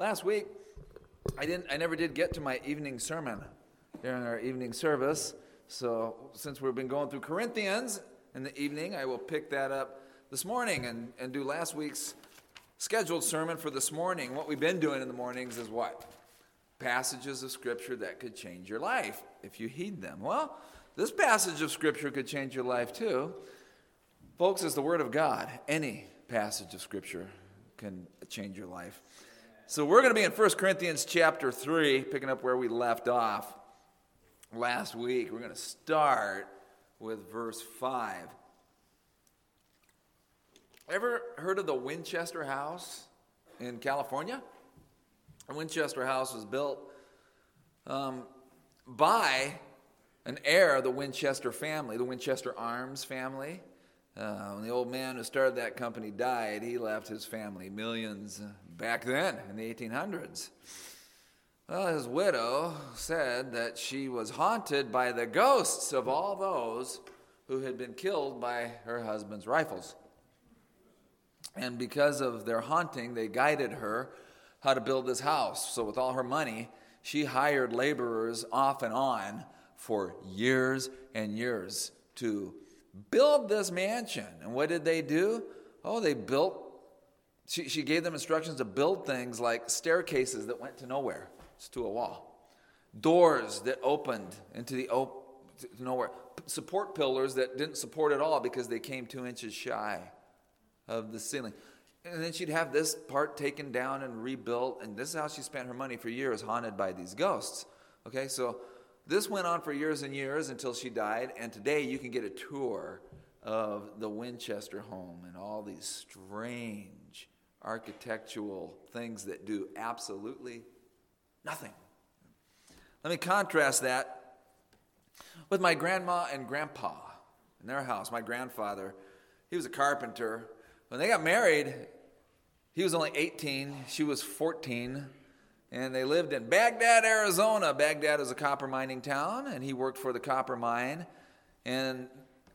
Last week, I never did get to my evening sermon during our evening service. So since we've been going through Corinthians in the evening, I will pick that up this morning and do last week's scheduled sermon for this morning. What we've been doing in the mornings is what? Passages of Scripture that could change your life if you heed them. Well, this passage of Scripture could change your life too. Folks, it's the Word of God. Any passage of Scripture can change your life. So we're going to be in 1 Corinthians chapter 3, picking up where we left off last week. We're going to start with verse 5. Ever heard of the Winchester House in California? The Winchester House was built by an heir of the Winchester family, the Winchester Arms family. When the old man who started that company died, he left his family millions back then in the 1800s. Well, his widow said that she was haunted by the ghosts of all those who had been killed by her husband's rifles. And because of their haunting, they guided her how to build this house. So with all her money, she hired laborers off and on for years and years to build this mansion. And what did they do? Oh, they built, she gave them instructions to build things like staircases that went to nowhere, just to a wall. Doors that opened into to nowhere. Support pillars that didn't support at all because they came 2 inches shy of the ceiling. And then she'd have this part taken down and rebuilt. And this is how she spent her money for years, haunted by these ghosts. Okay, so this went on for years and years until she died, and today you can get a tour of the Winchester home and all these strange architectural things that do absolutely nothing. Let me contrast that with my grandma and grandpa in their house. My grandfather, he was a carpenter. When they got married, he was only 18, she was 14. And they lived in Baghdad, Arizona. Baghdad is a copper mining town, and he worked for the copper mine. And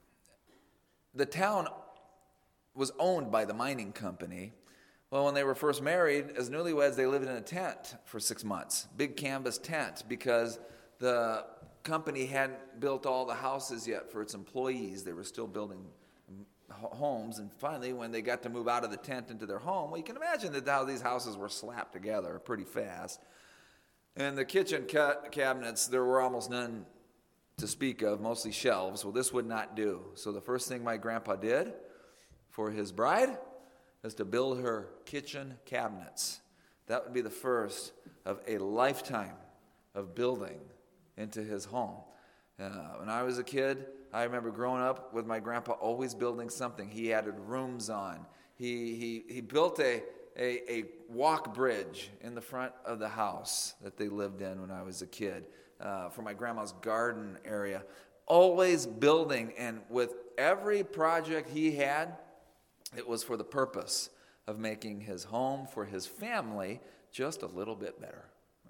the town was owned by the mining company. Well, when they were first married, as newlyweds, they lived in a tent for 6 months, big canvas tent, because the company hadn't built all the houses yet for its employees. They were still building homes, and finally when they got to move out of the tent into their home, well, you can imagine that how these houses were slapped together pretty fast. And the kitchen cabinets, there were almost none to speak of, mostly shelves. Well, this would not do. So the first thing my grandpa did for his bride was to build her kitchen cabinets. That would be the first of a lifetime of building into his home. When I was a kid, I remember growing up with my grandpa always building something. He added rooms on. He built a walk bridge in the front of the house that they lived in when I was a kid for my grandma's garden area. Always building, and with every project he had, it was for the purpose of making his home for his family just a little bit better.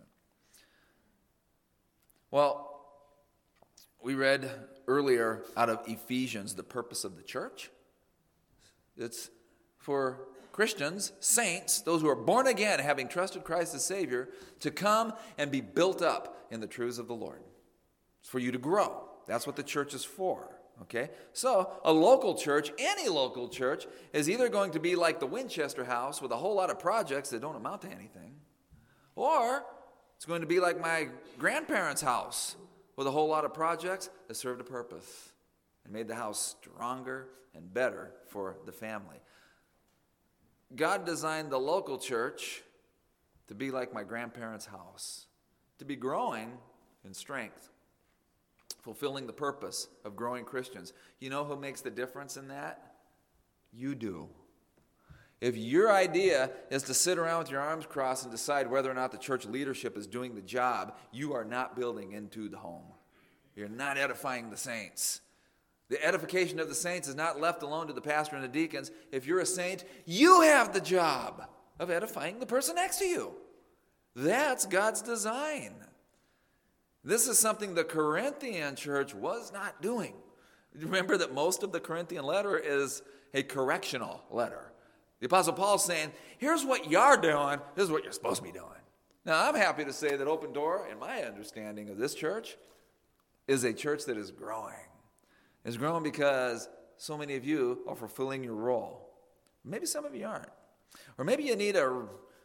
Well, we read earlier out of Ephesians the purpose of the church. It's for Christians, saints, those who are born again, having trusted Christ as Savior, to come and be built up in the truths of the Lord. It's for you to grow. That's what the church is for. Okay? So a local church, any local church, is either going to be like the Winchester House with a whole lot of projects that don't amount to anything, or it's going to be like my grandparents' house with a whole lot of projects that served a purpose and made the house stronger and better for the family. God designed the local church to be like my grandparents' house, to be growing in strength, fulfilling the purpose of growing Christians. You know who makes the difference in that? You do. If your idea is to sit around with your arms crossed and decide whether or not the church leadership is doing the job, you are not building into the home. You're not edifying the saints. The edification of the saints is not left alone to the pastor and the deacons. If you're a saint, you have the job of edifying the person next to you. That's God's design. This is something the Corinthian church was not doing. Remember that most of the Corinthian letter is a correctional letter. The Apostle Paul's saying, here's what you're doing, this is what you're supposed to be doing. Now, I'm happy to say that Open Door, in my understanding of this church, is a church that is growing. It's growing because so many of you are fulfilling your role. Maybe some of you aren't. Or maybe you need to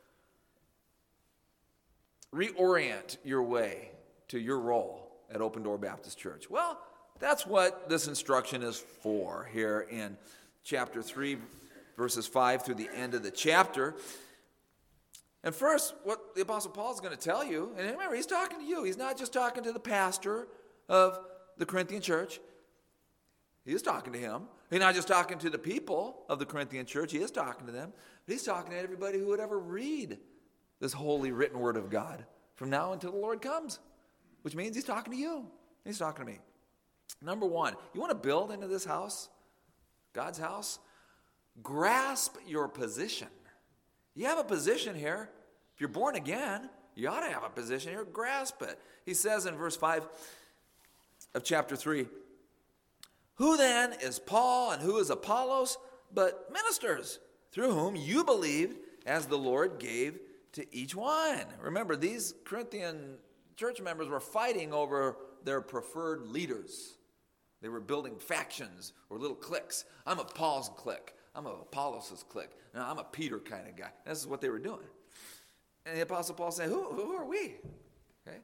reorient your way to your role at Open Door Baptist Church. Well, that's what this instruction is for here in chapter 3, verses 5 through the end of the chapter. And first, what the Apostle Paul is going to tell you, and remember, he's talking to you. He's not just talking to the pastor of the Corinthian church. He is talking to him. He's not just talking to the people of the Corinthian church. He is talking to them. But he's talking to everybody who would ever read this holy written word of God from now until the Lord comes, which means he's talking to you. He's talking to me. Number one, you want to build into this house, God's house? Grasp your position. You have a position here. If you're born again, you ought to have a position here. Grasp it. He says in verse 5 of chapter 3, who then is Paul and who is Apollos but ministers, through whom you believed as the Lord gave to each one? Remember, these Corinthian church members were fighting over their preferred leaders. They were building factions or little cliques. I'm a Paul's clique. I'm a Apollos' clique. No, I'm a Peter kind of guy. This is what they were doing. And the Apostle Paul said, who are we? Okay.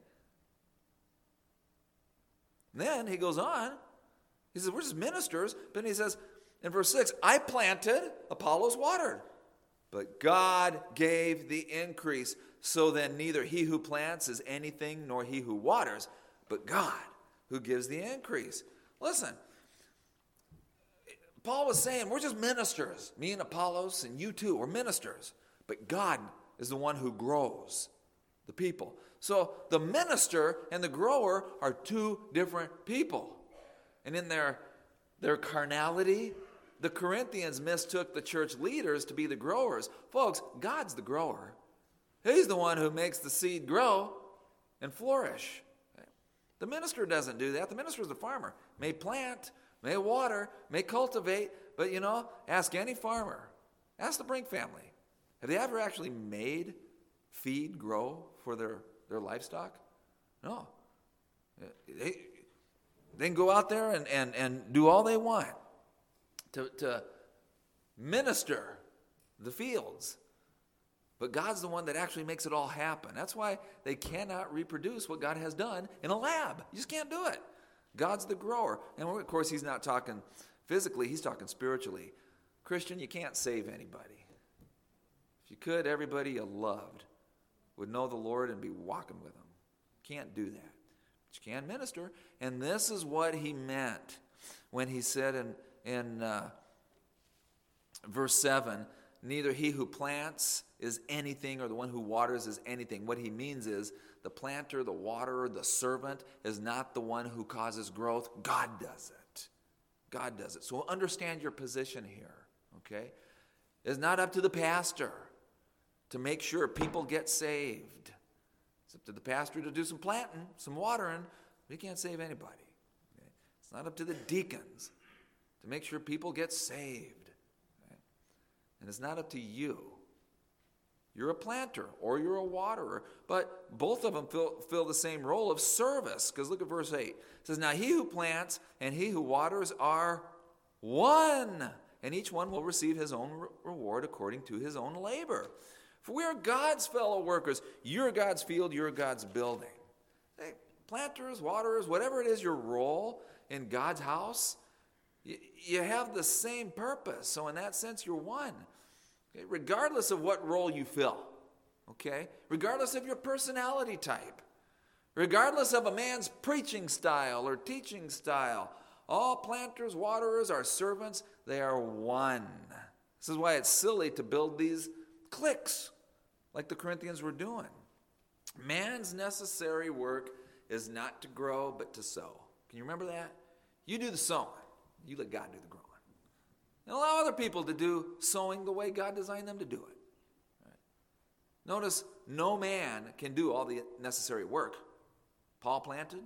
And then he goes on. He says, we're just ministers. But he says in verse 6, I planted, Apollos watered. But God gave the increase. So then neither he who plants is anything nor he who waters, but God who gives the increase. Listen, Paul was saying, we're just ministers. Me and Apollos and you too, we're ministers. But God is the one who grows the people. So the minister and the grower are two different people. And in their carnality, the Corinthians mistook the church leaders to be the growers. Folks, God's the grower. He's the one who makes the seed grow and flourish. The minister doesn't do that. The minister is the farmer. May plant, may water, may cultivate, but ask any farmer. Ask the Brink family. Have they ever actually made feed grow for their livestock? No. They can go out there and do all they want to minister the fields. But God's the one that actually makes it all happen. That's why they cannot reproduce what God has done in a lab. You just can't do it. God's the grower. And of course, he's not talking physically, he's talking spiritually. Christian, you can't save anybody. If you could, everybody you loved would know the Lord and be walking with him. Can't do that. But you can minister. And this is what he meant when he said in verse 7, neither he who plants is anything or the one who waters is anything. What he means is the planter, the waterer, the servant is not the one who causes growth. God does it. God does it. So understand your position here, okay? It's not up to the pastor to make sure people get saved. It's up to the pastor to do some planting, some watering, but he can't save anybody. Okay? It's not up to the deacons to make sure people get saved. Okay? And it's not up to you. You're a planter or you're a waterer, but both of them fill the same role of service. Because look at verse 8. It says, now he who plants and he who waters are one, and each one will receive his own reward according to his own labor. For we are God's fellow workers. You're God's field, you're God's building. Hey, planters, waterers, whatever it is your role in God's house, you have the same purpose. So in that sense, you're one. Okay? Regardless of what role you fill, okay? Regardless of your personality type, regardless of a man's preaching style or teaching style, all planters, waterers are servants. They are one. This is why it's silly to build these cliques like the Corinthians were doing. Man's necessary work is not to grow, but to sow. Can you remember that? You do the sowing. You let God do the growing. And allow other people to do sowing the way God designed them to do it. Right? Notice, no man can do all the necessary work. Paul planted.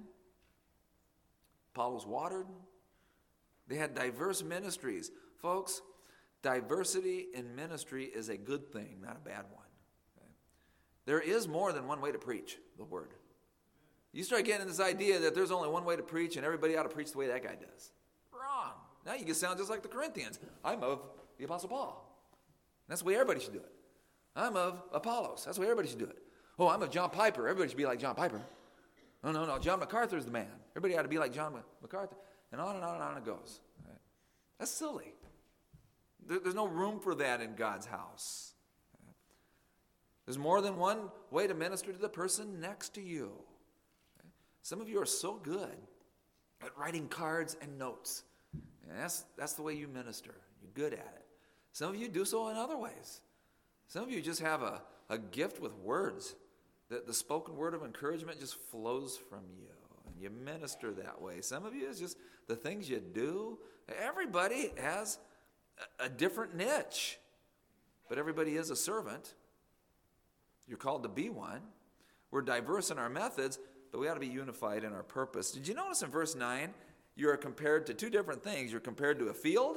Paul was watered. They had diverse ministries. Folks, diversity in ministry is a good thing, not a bad one. Okay? There is more than one way to preach the word. You start getting this idea that there's only one way to preach and everybody ought to preach the way that guy does. Wrong. Now you can sound just like the Corinthians. I'm of the Apostle Paul. That's the way everybody should do it. I'm of Apollos. That's the way everybody should do it. Oh, I'm of John Piper. Everybody should be like John Piper. No. John MacArthur's the man. Everybody ought to be like John MacArthur. And on and on and on it goes. Right? That's silly. There's no room for that in God's house. Right? There's more than one way to minister to the person next to you. Right? Some of you are so good at writing cards and notes. And that's the way you minister. You're good at it. Some of you do so in other ways. Some of you just have a gift with words. That the spoken word of encouragement just flows from you. And you minister that way. Some of you, it's just the things you do. Everybody has a different niche. But everybody is a servant. You're called to be one. We're diverse in our methods, but we ought to be unified in our purpose. Did you notice in verse 9, you are compared to two different things. You're compared to a field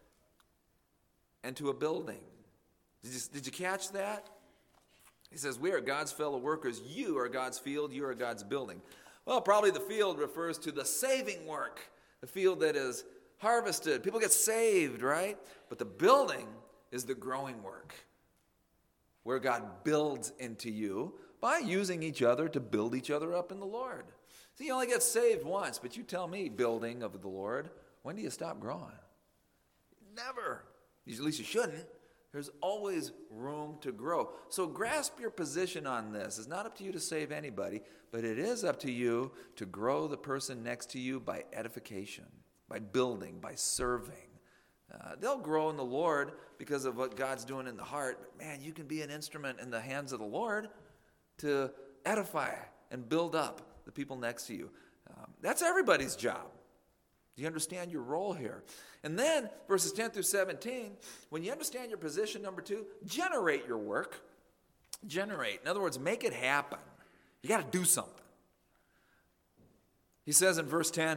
and to a building. Did you catch that? He says, we are God's fellow workers. You are God's field. You are God's building. Well, probably the field refers to the saving work, the field that is harvested. People get saved, right? But the building is the growing work, where God builds into you by using each other to build each other up in the Lord. See, you only get saved once, but you tell me, building of the Lord, when do you stop growing? Never. At least you shouldn't. There's always room to grow. So grasp your position on this. It's not up to you to save anybody, but it is up to you to grow the person next to you by edification, by building, by serving. They'll grow in the Lord because of what God's doing in the heart. But man, you can be an instrument in the hands of the Lord to edify and build up the people next to you. That's everybody's job. Do you understand your role here? And then, verses 10 through 17, when you understand your position, number 2, generate your work. Generate. In other words, make it happen. You got to do something. He says in verse 10,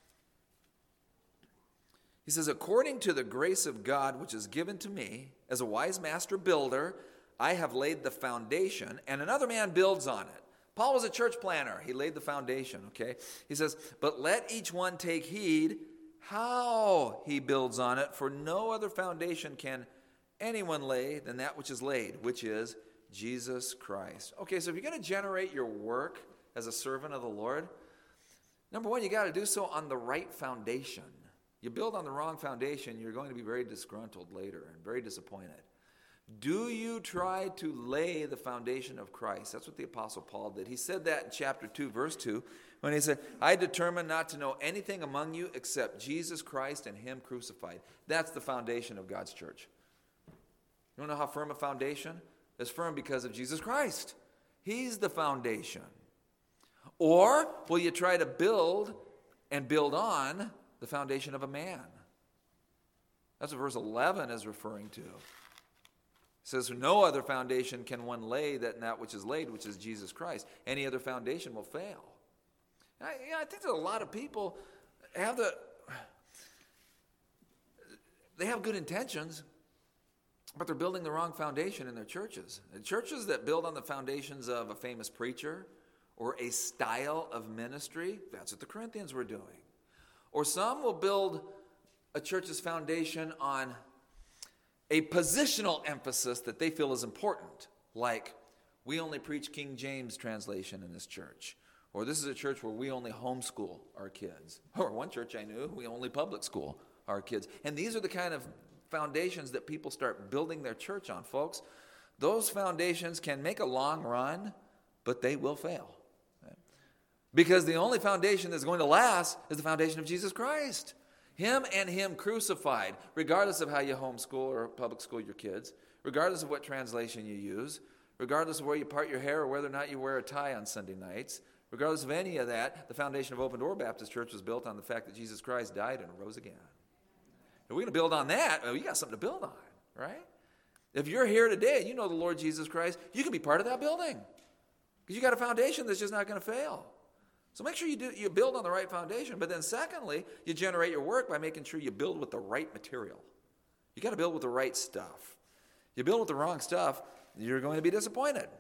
he says, according to the grace of God which is given to me, as a wise master builder, I have laid the foundation, and another man builds on it. Paul was a church planner. He laid the foundation, okay? He says, but let each one take heed how he builds on it, for no other foundation can anyone lay than that which is laid, which is Jesus Christ. Okay, so if you're going to generate your work as a servant of the Lord, number one, you got to do so on the right foundation. You build on the wrong foundation, you're going to be very disgruntled later and very disappointed. Do you try to lay the foundation of Christ? That's what the Apostle Paul did. He said that in chapter 2, verse 2, when he said, I determined not to know anything among you except Jesus Christ and him crucified. That's the foundation of God's church. You want to know how firm a foundation? It's firm because of Jesus Christ. He's the foundation. Or will you try to build and build on the foundation of a man? That's what verse 11 is referring to. It says, no other foundation can one lay than that which is laid, which is Jesus Christ. Any other foundation will fail. I think that a lot of people have they have good intentions, but they're building the wrong foundation in their churches. And churches that build on the foundations of a famous preacher or a style of ministry, that's what the Corinthians were doing. Or some will build a church's foundation on a positional emphasis that they feel is important, like we only preach King James translation in this church, or this is a church where we only homeschool our kids, or one church I knew, we only public school our kids. And these are the kind of foundations that people start building their church on, folks. Those foundations can make a long run, but they will fail. Right? Because the only foundation that's going to last is the foundation of Jesus Christ. Him and him crucified, regardless of how you homeschool or public school your kids, regardless of what translation you use, regardless of where you part your hair or whether or not you wear a tie on Sunday nights, regardless of any of that, the foundation of Open Door Baptist Church was built on the fact that Jesus Christ died and rose again. If we're going to build on that, well, you got something to build on, right? If you're here today and you know the Lord Jesus Christ, you can be part of that building because you got a foundation that's just not going to fail. So make sure you build on the right foundation. But then secondly, you generate your work by making sure you build with the right material. You got to build with the right stuff. You build with the wrong stuff, you're going to be disappointed.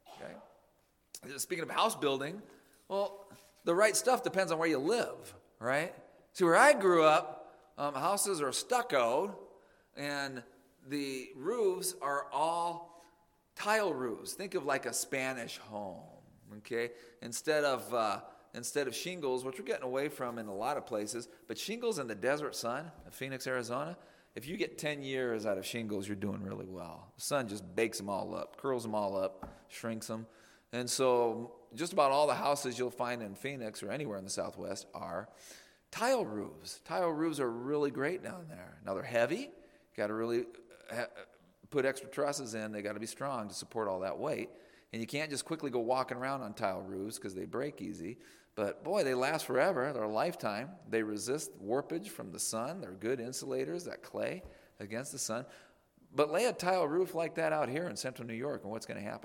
Okay? Speaking of house building, well, the right stuff depends on where you live, right? See, where I grew up, houses are stucco, and the roofs are all tile roofs. Think of like a Spanish home, okay? Instead of shingles, which we're getting away from in a lot of places, but shingles in the desert sun of Phoenix, Arizona, if you get 10 years out of shingles, you're doing really well. The sun just bakes them all up, curls them all up, shrinks them. And so just about all the houses you'll find in Phoenix or anywhere in the Southwest are tile roofs. Tile roofs are really great down there. Now they're heavy. Got to really put extra trusses in. They got to be strong to support all that weight. And you can't just quickly go walking around on tile roofs because they break easy. But boy, they last forever. They're a lifetime. They resist warpage from the sun. They're good insulators, that clay, against the sun. But lay a tile roof like that out here in central New York, and what's going to happen?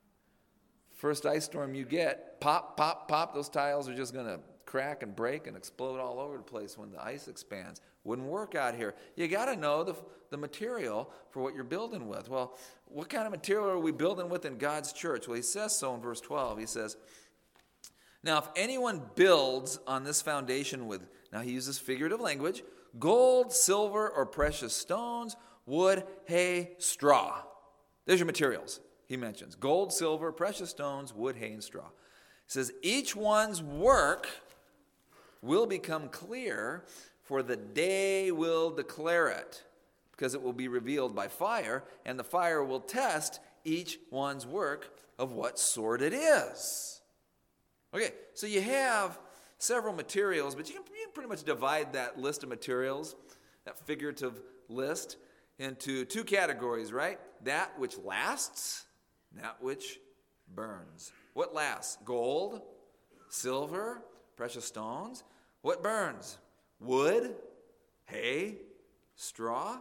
First ice storm you get, pop, pop, pop, those tiles are just going to crack and break and explode all over the place when the ice expands. Wouldn't work out here. You got to know the material for what you're building with. Well, what kind of material are we building with in God's church? Well, he says so in verse 12. He says, now if anyone builds on this foundation with, now he uses figurative language, gold, silver, or precious stones, wood, hay, straw. There's your materials. He mentions gold, silver, precious stones, wood, hay, and straw. He says each one's work will become clear, for the day will declare it, because it will be revealed by fire, and the fire will test each one's work of what sort it is. Okay, so you have several materials, but you can pretty much divide that list of materials, that figurative list, into two categories, right? That which lasts, that which burns. What lasts? Gold, silver, precious stones. What burns? Wood, hay, straw.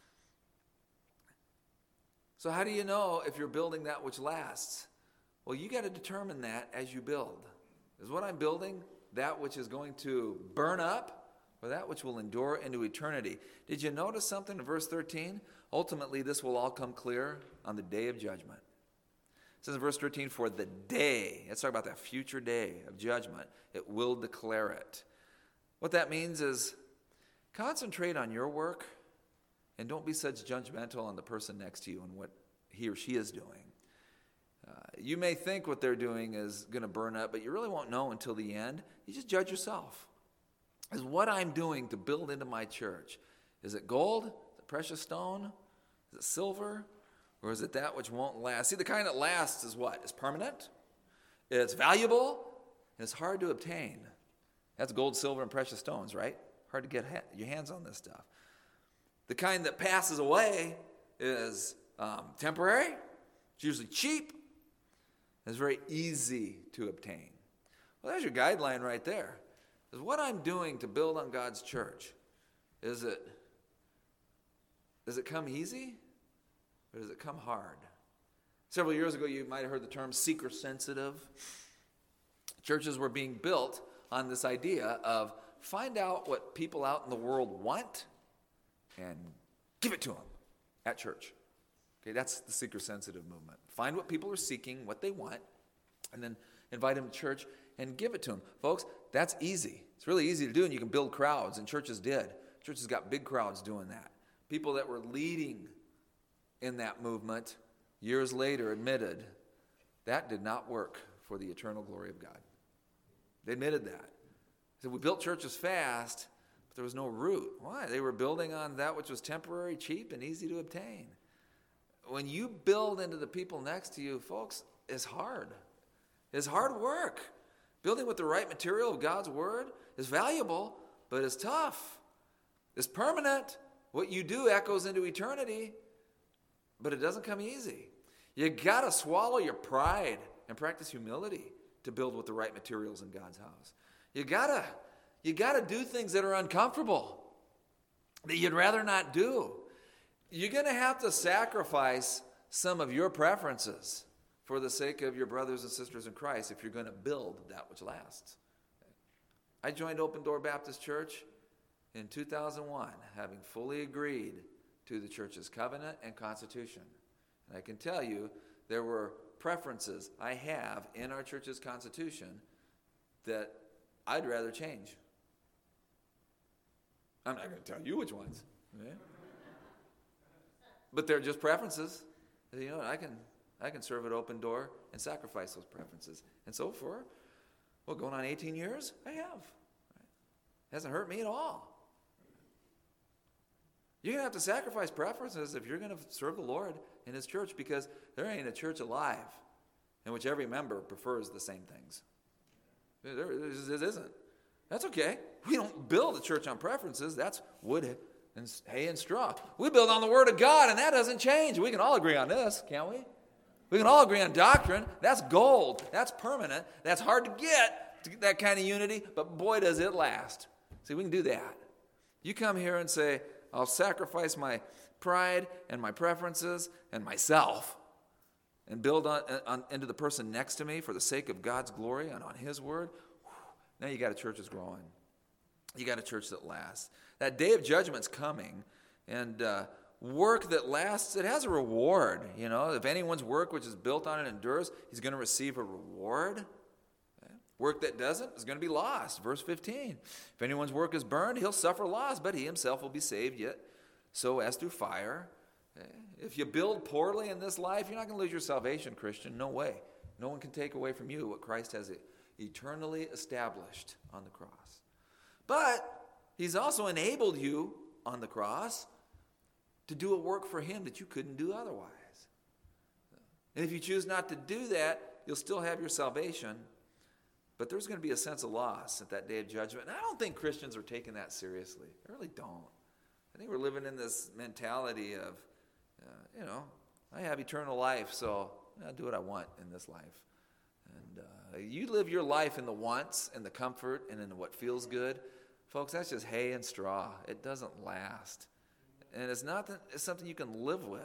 So how do you know if you're building that which lasts? Well, you got to determine that as you build. Is what I'm building that which is going to burn up, or that which will endure into eternity? Did you notice something in verse 13? Ultimately, this will all come clear on the day of judgment. It says in verse 13, for the day, let's talk about that future day of judgment, it will declare it. What that means is concentrate on your work and don't be such judgmental on the person next to you and what he or she is doing. You may think what they're doing is going to burn up, but you really won't know until the end. You just judge yourself. Is what I'm doing to build into my church, is it gold? Is it precious stone? Is it silver? Or is it that which won't last? See, the kind that lasts is what? It's permanent, it's valuable, and it's hard to obtain. That's gold, silver, and precious stones, right? Hard to get your hands on this stuff. The kind that passes away is temporary. It's usually cheap. It's very easy to obtain. Well, there's your guideline right there. Is what I'm doing to build on God's church, does it come easy or does it come hard? Several years ago, you might have heard the term seeker sensitive. Churches were being built on this idea of find out what people out in the world want and give it to them at church. Okay, that's the seeker-sensitive movement. Find what people are seeking, what they want, and then invite them to church and give it to them. Folks, that's easy. It's really easy to do, and you can build crowds, and churches did. Churches got big crowds doing that. People that were leading in that movement years later admitted that did not work for the eternal glory of God. They admitted that. They said, we built churches fast, but there was no root. Why? They were building on that which was temporary, cheap, and easy to obtain. When you build into the people next to you, folks, it's hard. It's hard work. Building with the right material of God's word is valuable, but it's tough. It's permanent. What you do echoes into eternity, but it doesn't come easy. You got to swallow your pride and practice humility to build with the right materials in God's house. You got to do things that are uncomfortable, that you'd rather not do. You're going to have to sacrifice some of your preferences for the sake of your brothers and sisters in Christ if you're going to build that which lasts. I joined Open Door Baptist Church in 2001, having fully agreed to the church's covenant and constitution. And I can tell you there were preferences I have in our church's constitution that I'd rather change. I'm not going to tell you which ones. Okay? But they're just preferences. You know, I can serve at Open Door and sacrifice those preferences. And so for, going on 18 years, I have. It hasn't hurt me at all. You're going to have to sacrifice preferences if you're going to serve the Lord in His church, because there ain't a church alive in which every member prefers the same things. There isn't. That's okay. We don't build a church on preferences. That's wood and hay and straw. We build on the Word of God, and that doesn't change. We can all agree on this, can't we? We can all agree on doctrine. That's gold. That's permanent. That's hard to get that kind of unity, but boy, does it last. See, we can do that. You come here and say, I'll sacrifice my pride and my preferences and myself and build on into the person next to me for the sake of God's glory and on His Word. Now you got a church that's growing. You got a church that lasts. That day of judgment's coming, and work that lasts, it has a reward. You know, if anyone's work which is built on it endures, he's going to receive a reward. Okay? Work that doesn't is going to be lost. Verse 15. If anyone's work is burned, he'll suffer loss, but he himself will be saved, yet so as through fire. Okay? If you build poorly in this life, you're not going to lose your salvation, Christian. No way. No one can take away from you what Christ has eternally established on the cross. But He's also enabled you on the cross to do a work for Him that you couldn't do otherwise. And if you choose not to do that, you'll still have your salvation, but there's going to be a sense of loss at that day of judgment. And I don't think Christians are taking that seriously. I really don't. I think we're living in this mentality of, I have eternal life, so I'll do what I want in this life. And you live your life in the wants and the comfort and in what feels good. Folks, that's just hay and straw. It doesn't last. And it's something you can live with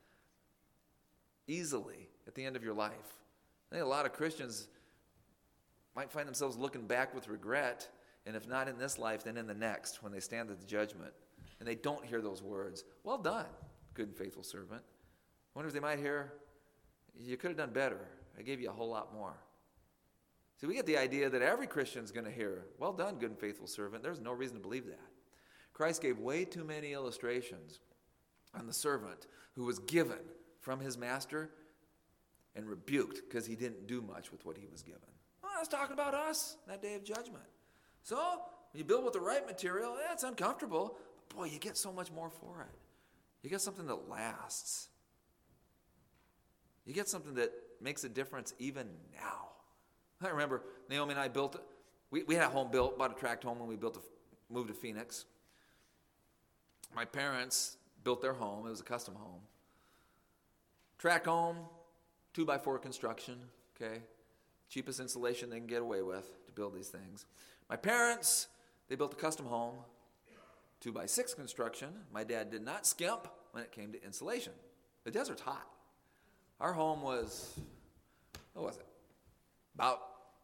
easily at the end of your life. I think a lot of Christians might find themselves looking back with regret, and if not in this life, then in the next, when they stand at the judgment. And they don't hear those words, well done, good and faithful servant. I wonder if they might hear, you could have done better. I gave you a whole lot more. See, we get the idea that every Christian's going to hear, well done, good and faithful servant. There's no reason to believe that. Christ gave way too many illustrations on the servant who was given from his master and rebuked because he didn't do much with what he was given. Well, that's talking about us, that day of judgment. So, when you build with the right material, it's uncomfortable, but boy, you get so much more for it. You get something that lasts. You get something that makes a difference even now. I remember Naomi and I we had a home built, bought a tract home when we moved to Phoenix. My parents built their home. It was a custom home. Tract home, 2x4 construction, okay? Cheapest insulation they can get away with to build these things. My parents, they built a custom home, 2x6 construction. My dad did not skimp when it came to insulation. The desert's hot. Our home was, what was it? About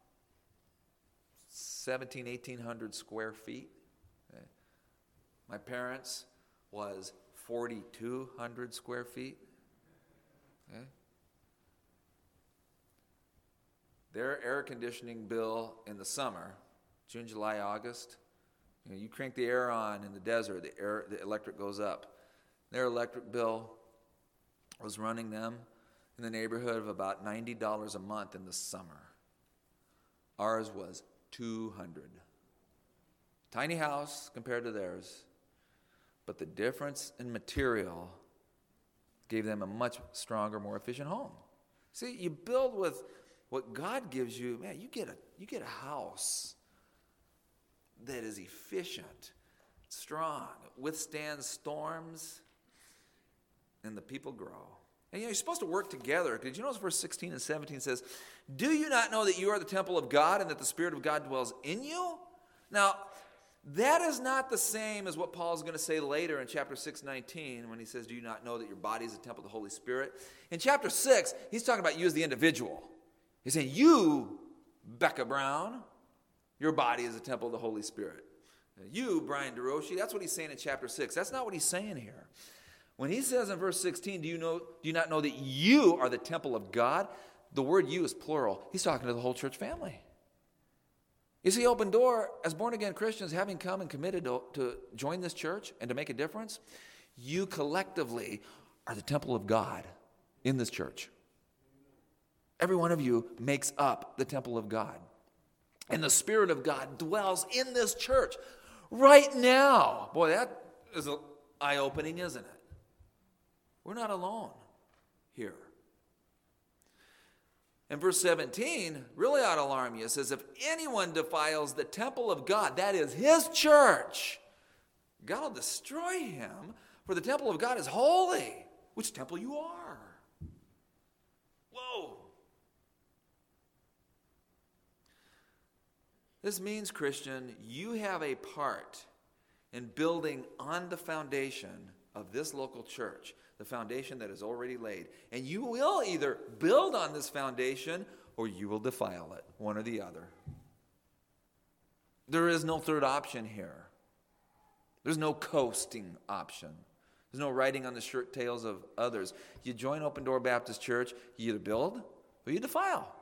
1,800 square feet. Okay. My parents was 4,200 square feet. Okay. Their air conditioning bill in the summer, June, July, August, you crank the air on in the desert, the electric goes up. Their electric bill was running them in the neighborhood of about $90 a month in the summer. Ours was $200. Tiny house compared to theirs, but the difference in material gave them a much stronger, more efficient home. See, you build with what God gives you, man, you get a house that is efficient, strong, withstands storms, and the people grow. And you're supposed to work together. Did you notice verse 16 and 17 says, do you not know that you are the temple of God and that the Spirit of God dwells in you? Now, that is not the same as what Paul's going to say later in chapter 6:19 when he says, do you not know that your body is a temple of the Holy Spirit? In chapter 6, he's talking about you as the individual. He's saying, you, Becca Brown, your body is a temple of the Holy Spirit. You, Brian DeRoshi, that's what he's saying in chapter 6. That's not what he's saying here. When he says in verse 16, do you not know that you are the temple of God? The word you is plural. He's talking to the whole church family. You see, Open Door, as born-again Christians, having come and committed to join this church and to make a difference, you collectively are the temple of God in this church. Every one of you makes up the temple of God. And the Spirit of God dwells in this church right now. Boy, that is eye-opening, isn't it? We're not alone here. And verse 17 really ought to alarm you. It says, if anyone defiles the temple of God, that is his church, God will destroy him, for the temple of God is holy, which temple you are. Whoa. This means, Christian, you have a part in building on the foundation of this local church, the foundation that is already laid. And you will either build on this foundation or you will defile it, one or the other. There is no third option here. There's no coasting option. There's no riding on the shirt tails of others. You join Open Door Baptist Church, you either build or you defile.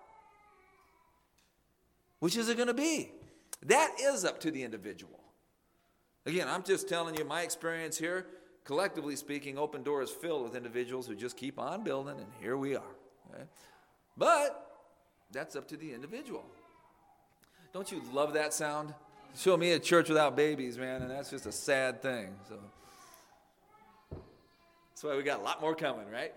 Which is it going to be? That is up to the individual. Again, I'm just telling you my experience here. Collectively speaking, Open Door is filled with individuals who just keep on building, and here we are. Okay? But that's up to the individual. Don't you love that sound? Show me a church without babies, man, and that's just a sad thing. So that's why we got a lot more coming, right?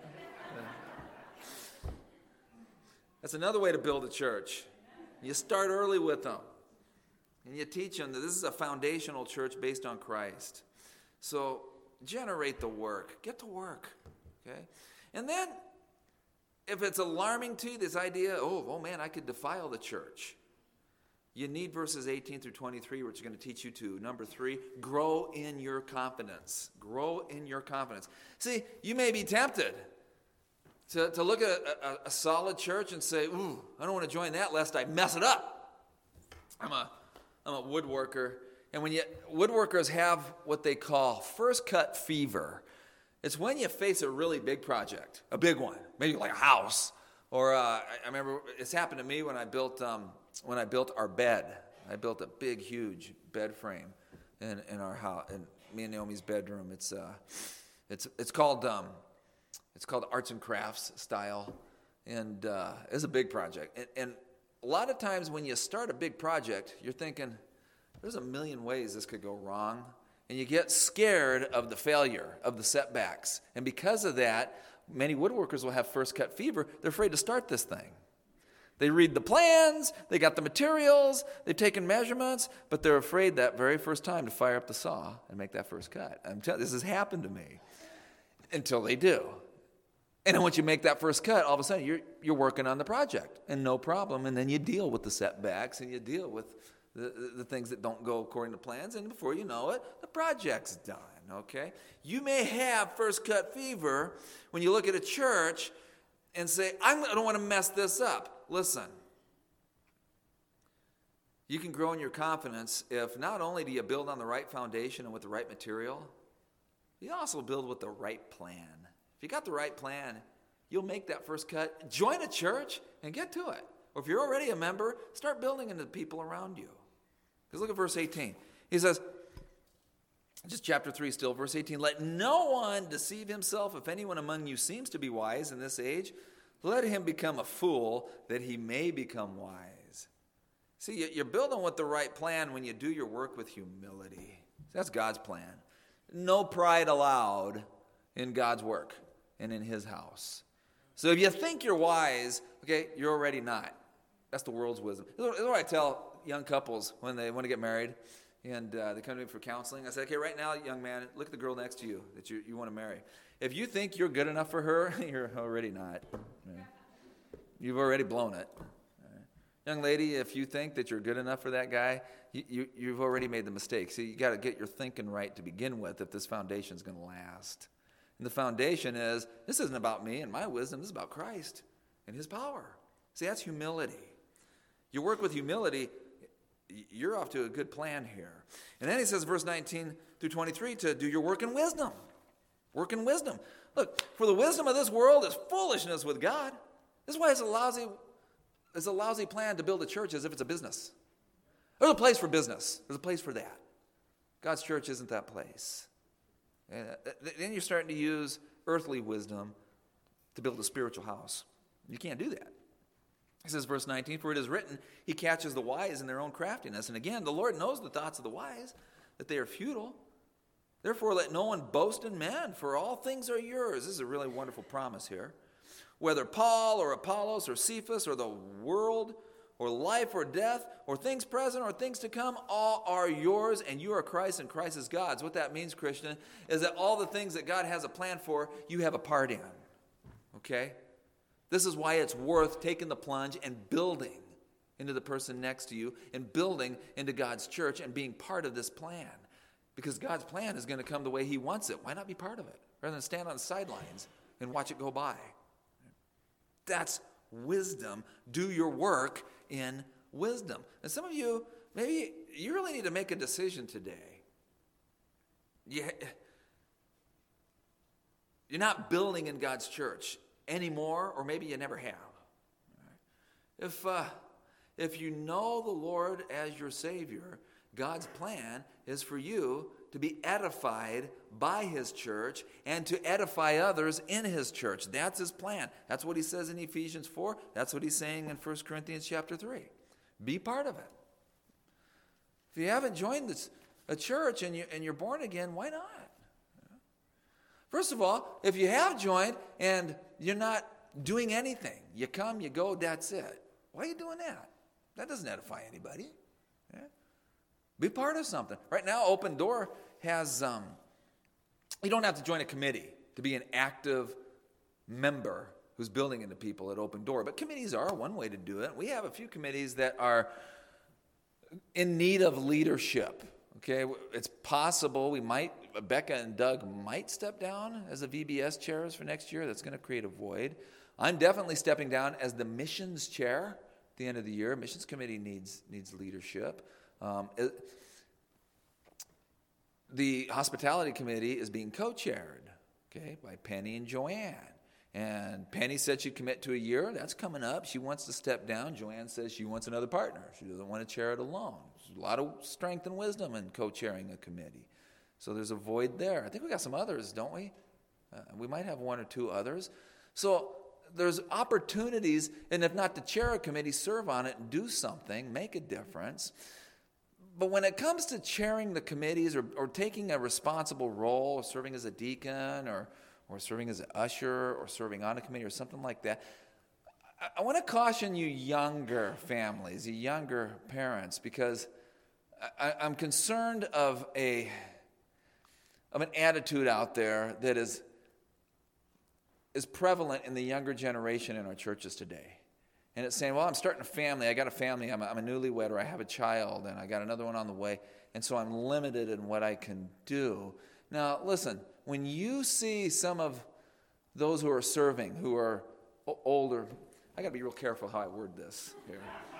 That's another way to build a church. You start early with them, and you teach them that this is a foundational church based on Christ. So generate the work. Get to work. Okay? And then, if it's alarming to you, this idea, oh man, I could defile the church. You need verses 18 through 23, which is going to teach you to, number 3, grow in your confidence. Grow in your confidence. See, you may be tempted to look at a solid church and say, ooh, I don't want to join that lest I mess it up. I'm a woodworker. And when woodworkers have what they call first cut fever, it's when you face a really big project, a big one, maybe like a house. Or I remember it's happened to me when I built our bed. I built a big, huge bed frame in our house, in me and Naomi's bedroom. It's called arts and crafts style, and it's a big project. And a lot of times when you start a big project, you're thinking, there's a million ways this could go wrong. And you get scared of the failure, of the setbacks. And because of that, many woodworkers will have first cut fever. They're afraid to start this thing. They read the plans, they got the materials, they've taken measurements, but they're afraid that very first time to fire up the saw and make that first cut. I'm telling you, this has happened to me until they do. And then once you make that first cut, all of a sudden you're working on the project and no problem. And then you deal with the setbacks and you deal with the things that don't go according to plans, and before you know it, the project's done, okay? You may have first cut fever when you look at a church and say, I don't want to mess this up. Listen, you can grow in your confidence if not only do you build on the right foundation and with the right material, you also build with the right plan. If you got the right plan, you'll make that first cut, join a church, and get to it. Or if you're already a member, start building into the people around you. Because look at verse 18. He says, just chapter 3 still, verse 18, let no one deceive himself. If anyone among you seems to be wise in this age, let him become a fool that he may become wise. See, you're building with the right plan when you do your work with humility. That's God's plan. No pride allowed in God's work and in his house. So if you think you're wise, okay, you're already not. That's the world's wisdom. This is what I tell young couples when they want to get married and they come to me for counseling. I say, okay, right now, young man, look at the girl next to you that you want to marry. If you think you're good enough for her, you're already not. You've already blown it. Young lady, if you think that you're good enough for that guy, you've already made the mistake. So you got to get your thinking right to begin with if this foundation is going to last. And the foundation is, this isn't about me and my wisdom. This is about Christ and his power. See, that's humility. You work with humility, you're off to a good plan here. And then he says, verse 19 through 23, to do your work in wisdom. Work in wisdom. Look, for the wisdom of this world is foolishness with God. This is why it's a lousy plan to build a church as if it's a business. There's a place for business. There's a place for that. God's church isn't that place. And then you're starting to use earthly wisdom to build a spiritual house. You can't do that. He says, verse 19, for it is written, he catches the wise in their own craftiness. And again, the Lord knows the thoughts of the wise, that they are futile. Therefore, let no one boast in men, for all things are yours. This is a really wonderful promise here. Whether Paul or Apollos or Cephas or the world or life or death or things present or things to come, all are yours, and you are Christ and Christ is God's. What that means, Christian, is that all the things that God has a plan for, you have a part in. Okay? This is why it's worth taking the plunge and building into the person next to you and building into God's church and being part of this plan. Because God's plan is going to come the way he wants it. Why not be part of it rather than stand on the sidelines and watch it go by? That's wisdom. Do your work in wisdom. And some of you, maybe you really need to make a decision today. You're not building in God's church anymore, or maybe you never have. If you know the Lord as your Savior, God's plan is for you to be edified by his church and to edify others in his church. That's his plan. That's what he says in Ephesians 4. That's what he's saying in 1 Corinthians chapter 3. Be part of it. If you haven't joined a church and you're born again, why not? First of all, if you have joined and you're not doing anything, you come, you go, that's it. Why are you doing that? That doesn't edify anybody. Yeah? Be part of something. Right now, Open Door has, you don't have to join a committee to be an active member who's building into people at Open Door. But committees are one way to do it. We have a few committees that are in need of leadership. Okay, it's possible Becca and Doug might step down as the VBS chairs for next year. That's going to create a void. I'm definitely stepping down as the missions chair at the end of the year. Missions committee needs leadership. The hospitality committee is being co-chaired, okay, by Penny and Joanne. And Penny said she'd commit to a year. That's coming up. She wants to step down. Joanne says she wants another partner. She doesn't want to chair it alone. There's a lot of strength and wisdom in co-chairing a committee. So there's a void there. I think we got some others, don't we? We might have one or two others. So there's opportunities, and if not to chair a committee, serve on it and do something, make a difference. But when it comes to chairing the committees or taking a responsible role, or serving as a deacon or serving as an usher or serving on a committee or something like that, I want to caution you younger families, you younger parents, because I'm concerned of an attitude out there that is prevalent in the younger generation in our churches today. And it's saying, well, I'm starting a family. I got a family. I'm a newlywed, or I have a child, and I got another one on the way. And so I'm limited in what I can do. Now, listen, when you see some of those who are serving, who are older, I got to be real careful how I word this here.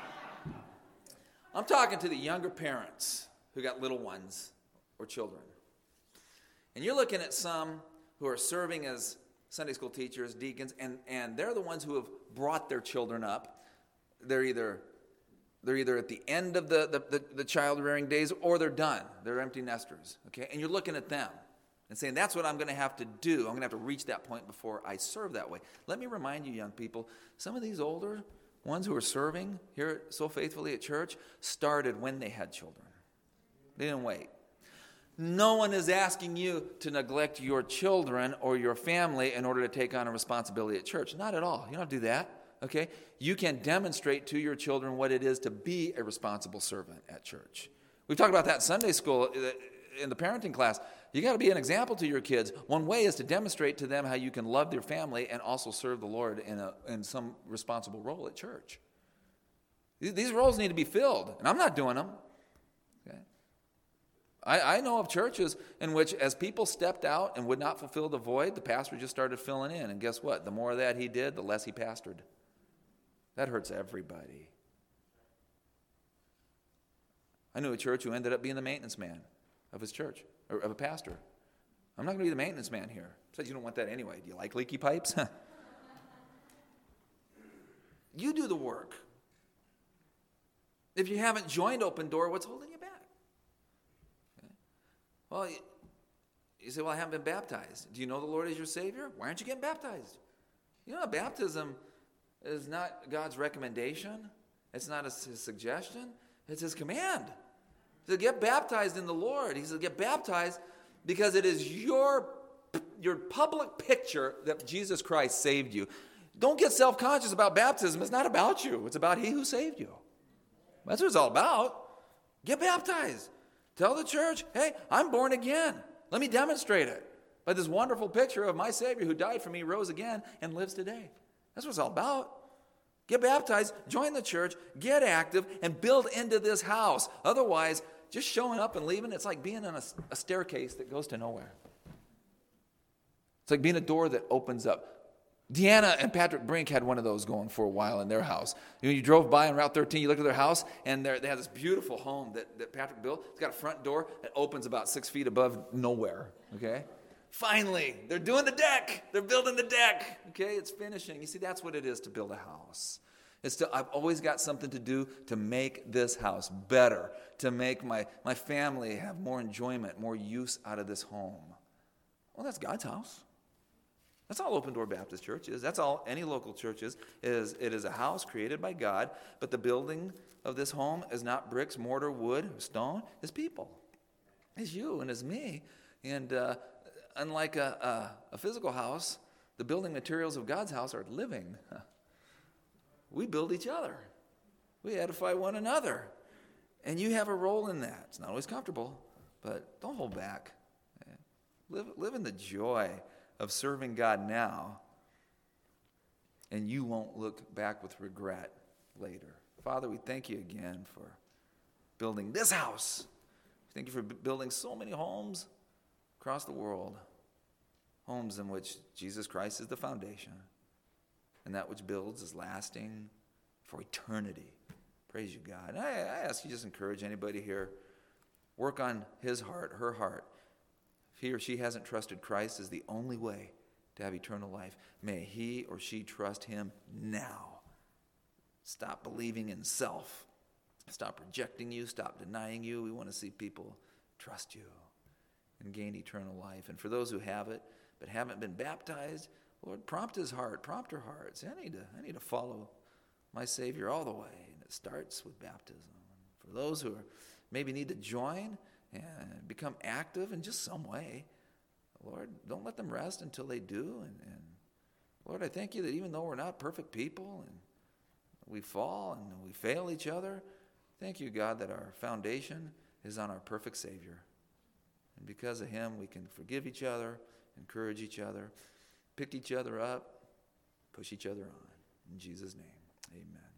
I'm talking to the younger parents who got little ones or children. And you're looking at some who are serving as Sunday school teachers, deacons, and they're the ones who have brought their children up. They're either at the end of the child-rearing days, or they're done. They're empty nesters. Okay? And you're looking at them and saying, that's what I'm going to have to do. I'm going to have to reach that point before I serve that way. Let me remind you, young people, some of these older ones who are serving here so faithfully at church started when they had children. They didn't wait. No one is asking you to neglect your children or your family in order to take on a responsibility at church. Not at all. You don't have to do that. Okay? You can demonstrate to your children what it is to be a responsible servant at church. We've talked about that in Sunday school in the parenting class. You got to be an example to your kids. One way is to demonstrate to them how you can love their family and also serve the Lord in some responsible role at church. These roles need to be filled, and I'm not doing them. Okay? I know of churches in which, as people stepped out and would not fulfill the void, the pastor just started filling in. And guess what? The more of that he did, the less he pastored. That hurts everybody. I knew a church who ended up being the maintenance man of his church, or of a pastor. I'm not going to be the maintenance man here. Besides, you don't want that anyway. Do you like leaky pipes? You do the work. If you haven't joined Open Door, what's holding you back? Okay. Well, you say, well, I haven't been baptized. Do you know the Lord is your Savior? Why aren't you getting baptized? You know, baptism is not God's recommendation. It's not his suggestion. It's his command. He said, get baptized in the Lord. He said, get baptized because it is your public picture that Jesus Christ saved you. Don't get self-conscious about baptism. It's not about you. It's about he who saved you. That's what it's all about. Get baptized. Tell the church, hey, I'm born again. Let me demonstrate it by this wonderful picture of my Savior who died for me, rose again, and lives today. That's what it's all about. Get baptized, join the church, get active, and build into this house. Otherwise, just showing up and leaving, it's like being on a staircase that goes to nowhere. It's like being a door that opens up. Deanna and Patrick Brink had one of those going for a while in their house. You drove by on Route 13, you looked at their house, and they have this beautiful home that Patrick built. It's got a front door that opens about 6 feet above nowhere, okay? Finally, they're doing the deck. They're building the deck, okay? It's finishing. You see, that's what it is to build a house. I've always got something to do to make this house better, to make my family have more enjoyment, more use out of this home. Well, that's God's house. That's all Open Door Baptist Church is. That's all any local church is. It is a house created by God, but the building of this home is not bricks, mortar, wood, stone. It's people. It's you and it's me. And unlike a physical house, the building materials of God's house are living. We build each other. We edify one another. And you have a role in that. It's not always comfortable, but don't hold back. Live in the joy of serving God now, and you won't look back with regret later. Father, we thank you again for building this house. Thank you for building so many homes across the world, homes in which Jesus Christ is the foundation, and that which builds is lasting for eternity. Praise you, God. And I ask you, just encourage anybody here, work on his heart, her heart. If he or she hasn't trusted Christ as the only way to have eternal life, may he or she trust him now. Stop believing in self. Stop rejecting you. Stop denying you. We want to see people trust you and gain eternal life. And for those who have it but haven't been baptized, Lord, prompt his heart, prompt her heart. Say, I need to follow my Savior all the way. And it starts with baptism. For those who maybe need to join and become active in just some way, Lord, don't let them rest until they do. And Lord, I thank you that even though we're not perfect people and we fall and we fail each other, thank you, God, that our foundation is on our perfect Savior. And because of him, we can forgive each other, encourage each other, pick each other up, push each other on. In Jesus' name, amen.